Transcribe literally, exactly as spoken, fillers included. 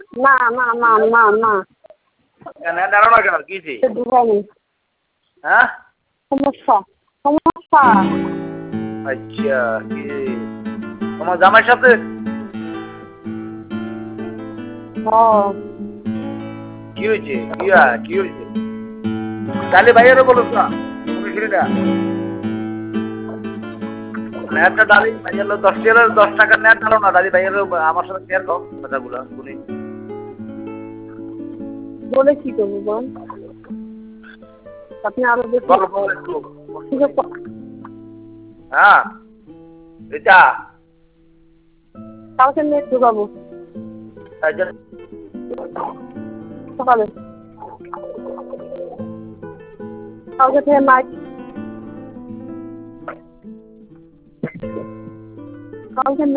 না না না না না কেন দাঁড়াও না কেন কি হ্যাঁ সমস্যা সমস্যা আচ্ছা কি তোমার জামাইয়ের সাথে কি হয়েছে কি কি হয়েছে তাহলে ভাইয়েরও বলো না নেটটা ডালি ভাইয়ের দশ টাকা দশ টাকার নেট ডালো না ডালি ভাইয়ের আমার সাথে শেয়ার করো কথাগুলো শুনি বলে কি করবো বল আপনি আরো হ্যাঁ এটা কালকে নেট ঢুকাবো সকালে কালকে থেকে নাইট কালকে